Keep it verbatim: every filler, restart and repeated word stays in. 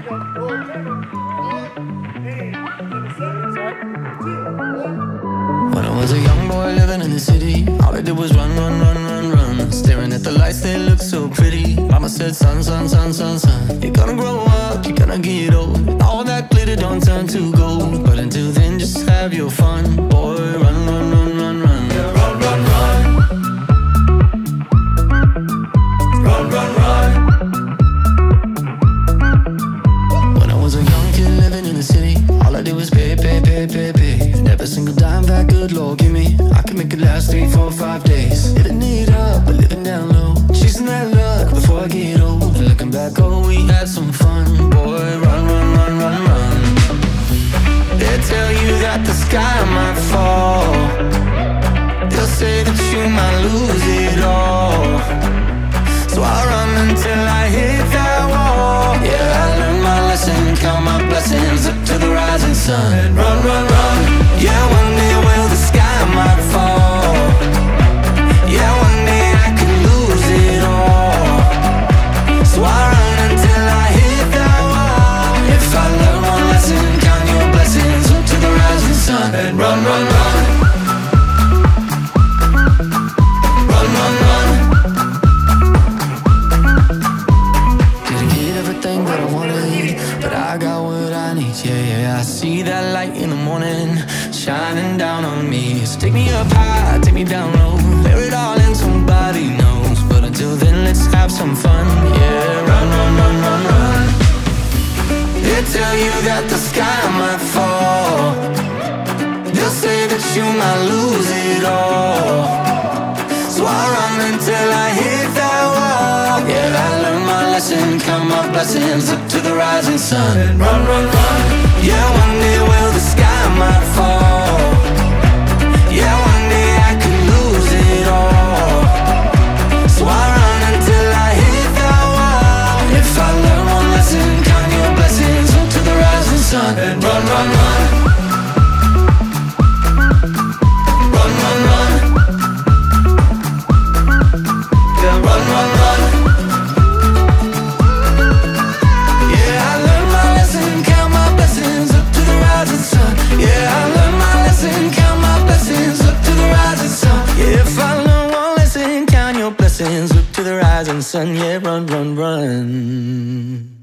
When I was a young boy living in the city, all I did was run, run, run, run, run. Staring at the lights, they looked so pretty. Mama said, son, son, son, son, son, you're gonna grow up, you're gonna get old, and all that glitter don't turn to gold. But until then, just have your fun. Boy, run, run, run, run, run. Yeah, run, run, run. Run, run, run. When I was a young kid living in the city, all I did was pay, pay, pay, pay, pay. And every single dime that good Lord give me, I can make it last three, four, five days. Living it up, but living down low, chasing that luck before I get old. And looking back, oh, we had some fun. Boy, run, run, run, run, run. They tell you that the sky might fall, they'll say that you might lose it all. So I run until I hit that wall. Yeah, I learned my lesson, count my blessings up to the rising sun. And run, run, run. Yeah, one day, well, the sky might fall. Yeah, one day I could lose it all. So I run until I hit that wall. If I learn one lesson, count your blessings up to the rising sun. And run, run, run. Run, run, run. Didn't get everything that I wanted, but I got what I need. Yeah, yeah, I see that light in the morning shining down on me. So take me up high, take me down low, bear it all in, somebody knows. But until then, let's have some fun. Yeah, run, run, run, run, run. They tell you that the sky might fall, they'll say that you might lose it all. So I run until I hit that wall. Yeah, I learned my lesson, count my blessings up to the rising sun. And run, run, run. Yeah, one day, well, the sky might fall. Yeah, one day I could lose it all. So I run until I hit that wall. If I learn one lesson, count your blessings up to the rising sun. And run, run, run. Run, run, run. Yeah, run, run, run. Yeah, I learned my lesson, count my blessings up to the rising sun. Yeah, I learned my lesson, count my blessings up to the rising sun. Yeah, if I learn one lesson, count your blessings up to the rising sun. Yeah, run, run, run.